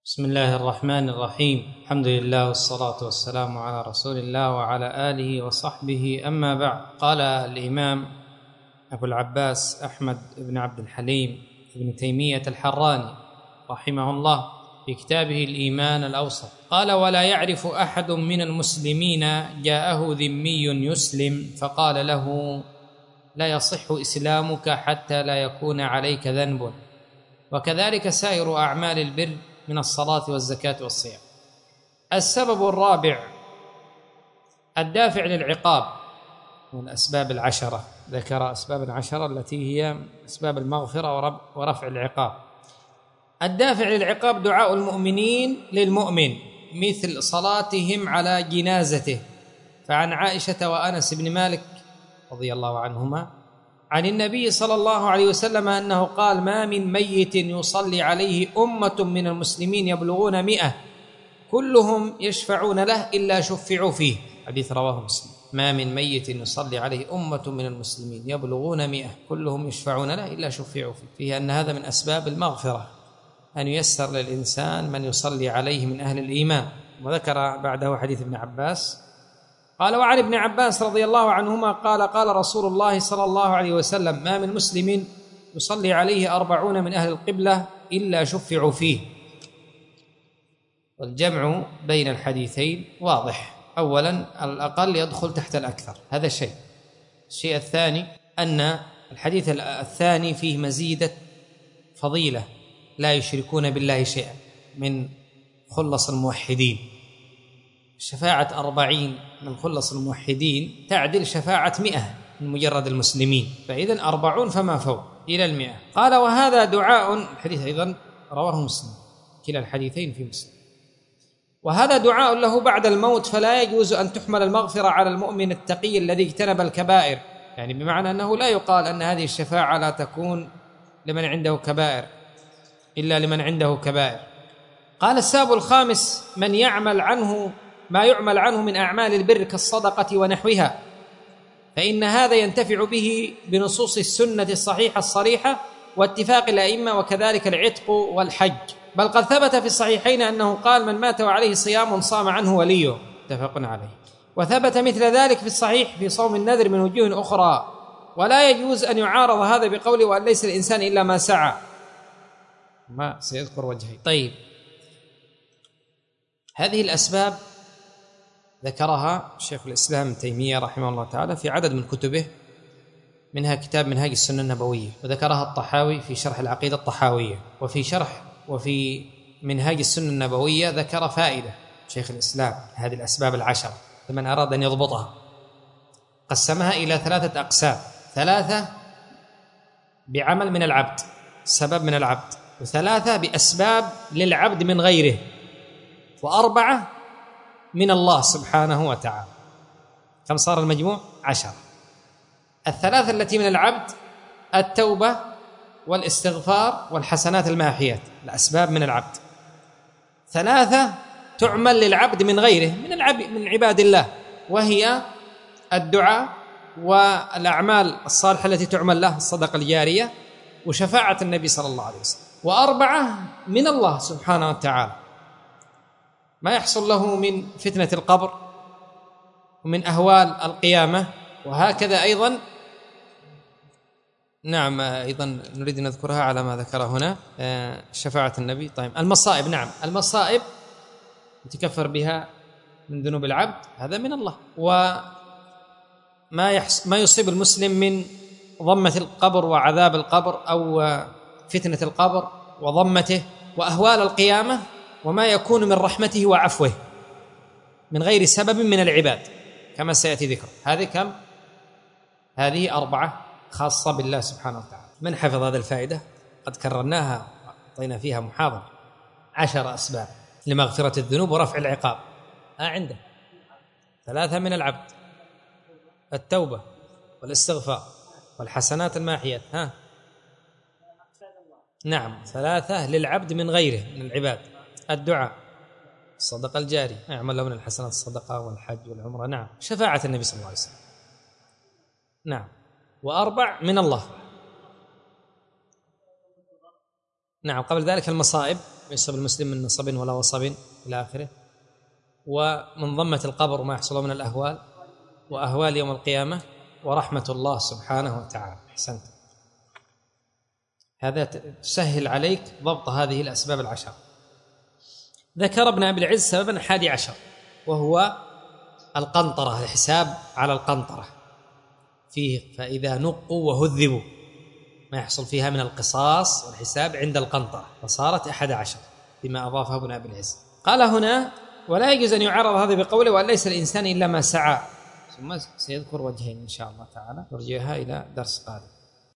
بسم الله الرحمن الرحيم. الحمد لله والصلاة والسلام على رسول الله وعلى آله وصحبه، أما بعد. قال الإمام أبو العباس أحمد بن عبد الحليم بن تيمية الحراني رحمه الله في كتابه الإيمان الأوسط، قال: ولا يعرف أحد من المسلمين جاءه ذمي يسلم فقال له: لا يصح إسلامك حتى لا يكون عليك ذنب، وكذلك سائر أعمال البر من الصلاة والزكاة والصيام. السبب الرابع الدافع للعقاب من الأسباب العشرة، ذكر أسباب عشرة التي هي أسباب المغفرة ورفع العقاب. الدافع للعقاب دعاء المؤمنين للمؤمن مثل صلاتهم على جنازته، فعن عائشة وأنس بن مالك رضي الله عنهما عن النبي صلى الله عليه وسلم أنه قال: ما من ميت يصلي عليه أمة من المسلمين يبلغون 100 كلهم يشفعون له إلا شفعوا فيه. حديث رواه مسلم. ما من ميت يصلي عليه أمة من المسلمين يبلغون 100 كلهم يشفعون له إلا شفعوا فيه، فيه أن هذا من أسباب المغفرة، أن ييسر للإنسان من يصلي عليه من أهل الإيمان. وذكر بعده حديث ابن عباس قال: وعن ابن عباس رضي الله عنهما قال: قال رسول الله صلى الله عليه وسلم: ما من مسلم يصلي عليه 40 من أهل القبلة إلا شفعوا فيه. والجمع بين الحديثين واضح. أولا الأقل يدخل تحت الأكثر، هذا الشيء. الشيء الثاني أن الحديث الثاني فيه مزيدة فضيلة: لا يشركون بالله شيئا، من خلص الموحدين. شفاعة 40 من خلص الموحدين تعدل شفاعة 100 من مجرد المسلمين، فإذن 40 فما فوق إلى 100. قال: وهذا دعاء، الحديث أيضا رواه مسلم، كلا الحديثين في مسلم. وهذا دعاء له بعد الموت، فلا يجوز أن تحمل المغفرة على المؤمن التقي الذي اجتنب الكبائر، يعني بمعنى أنه لا يقال أن هذه الشفاعة لا تكون لمن عنده كبائر إلا لمن عنده كبائر. قال: السبب الخامس من يعمل عنه ما يعمل عنه من أعمال البر كالصدقة ونحوها، فإن هذا ينتفع به بنصوص السنة الصحيحة الصريحة واتفاق الأئمة، وكذلك العتق والحج. بل قد ثبت في الصحيحين أنه قال: من مات وعليه صيام صام عنه وليه، متفق عليه. وثبت مثل ذلك في الصحيح في صوم النذر من وجوه أخرى. ولا يجوز أن يعارض هذا بقوله: وأن ليس الإنسان إلا ما سعى، ما سيذكر وجهه. طيب، هذه الأسباب ذكرها شيخ الإسلام ابن تيمية رحمه الله تعالى في عدد من كتبه، منها كتاب منهاج السنة النبوية، وذكرها الطحاوي في شرح العقيدة الطحاوية. وفي منهاج السنة النبوية ذكر فائدة شيخ الإسلام هذه الأسباب العشر، فمن أراد أن يضبطها قسمها إلى 3 أقسام: 3 بعمل من العبد، سبب من العبد، و3 بأسباب للعبد من غيره، و4 من الله سبحانه وتعالى. كم صار المجموع؟ 10. 3 التي من العبد: التوبة والاستغفار والحسنات الماحيات، الأسباب من العبد. 3 تعمل للعبد من غيره من عباد الله، وهي الدعاء والأعمال الصالحة التي تعمل له، الصدقة الجارية وشفاعة النبي صلى الله عليه وسلم. و4 من الله سبحانه وتعالى، ما يحصل له من فتنة القبر ومن أهوال القيامة، وهكذا أيضا. نعم، أيضا نريد أن نذكرها على ما ذكر هنا، شفاعة النبي. طيب، المصائب، نعم، المصائب يتكفر بها من ذنوب العبد، هذا من الله. وما يصيب المسلم من ضمة القبر وعذاب القبر أو فتنة القبر وضمته وأهوال القيامة، وما يكون من رحمته وعفوه من غير سبب من العباد، كما سيأتي ذكر. هذه كم؟ هذه 4 خاصة بالله سبحانه وتعالى. من حفظ هذه الفائدة قد كررناها وأعطينا فيها محاضرة. 10 أسباب لمغفرة الذنوب ورفع العقاب. عنده 3 من العبد: التوبة والاستغفار والحسنات الماحيات. نعم، 3 للعبد من غيره من العباد: الدعاء، الصدقة الجارية، يعمل له من الحسنات الصدقة والحج والعمرة، نعم، شفاعة النبي صلى الله عليه وسلم، نعم، و4 من الله. نعم، قبل ذلك المصائب يصب المسلم من نصب ولا وصب إلى آخره، ومن ضمة القبر وما يحصل من الأهوال وأهوال يوم القيامة، ورحمة الله سبحانه وتعالى. أحسنت. هذا تسهل عليك ضبط هذه الأسباب العشر. ذكر ابن أبي العز سببا 11 وهو القنطرة، الحساب على القنطرة فيه، فإذا نقوا وهذبوا ما يحصل فيها من القصاص والحساب عند القنطرة، فصارت 11 بما أضافه ابن أبي العز. قال هنا: ولا يجوز أن يعرض هذا بقوله وأن ليس الإنسان إلا ما سعى، ثم سيذكر وجهين إن شاء الله تعالى نرجعها إلى درس قادم.